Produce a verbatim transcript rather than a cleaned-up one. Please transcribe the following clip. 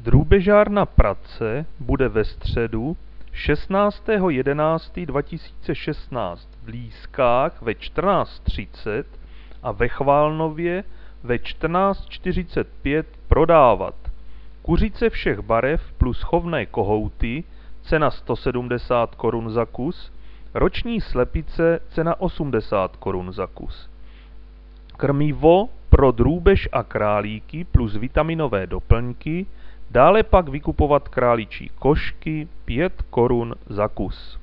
Drůbežárna Pratce bude ve středu šestnáctého jedenáctého dva tisíce šestnáct v Lískách ve čtrnáct třicet a ve Chválnově ve čtrnáct čtyřicet pět prodávat kuřice všech barev plus chovné kohouty, cena sto sedmdesát korun za kus, roční slepice, cena osmdesát korun za kus. Krmivo pro drůbež a králíky plus vitaminové doplňky, dále pak vykupovat králičí košky pět korun za kus.